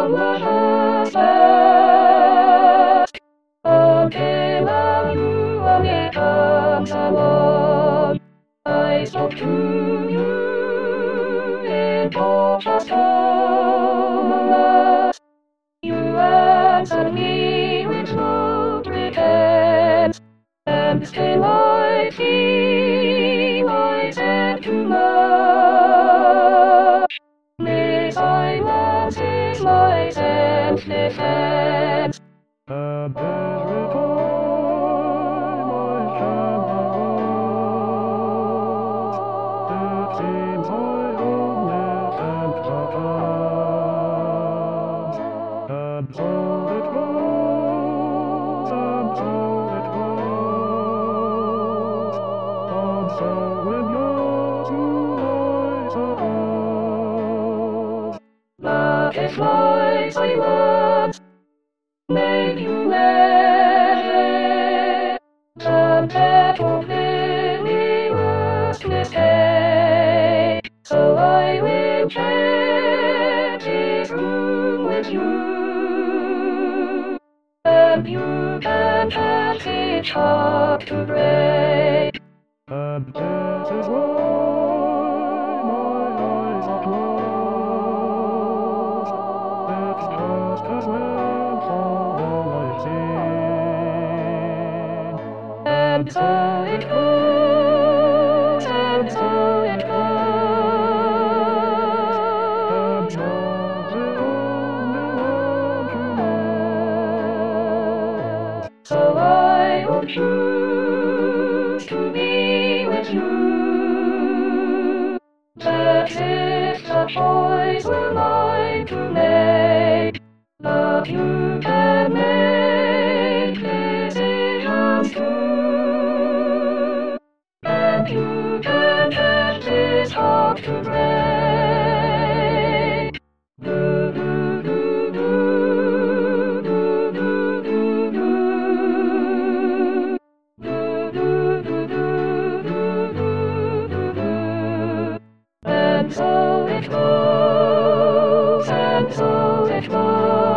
was a task until you comes along. I spoke to you in just moments. You answered me with no pretense, and still I feel I said too much. May silence is my self-defense. And every time I can be lost, it seems I only can't trust. And so it goes, and so it goes, and so when you're too eyes are closed. But if my silence made you late, then that would be the worst mistake. So I will share this room with you, and you can have each heart to break. And this is why my eyes are closed. It's just as well for all I've seen. And so it goes, and so it goes. And you're the only one who knows. So I will choose to be with you. That is the choice we're mine to make. But you can make decisions too, and you can have this heart to break. Do do do do do do do do do do do do do. And so it goes, and so it goes.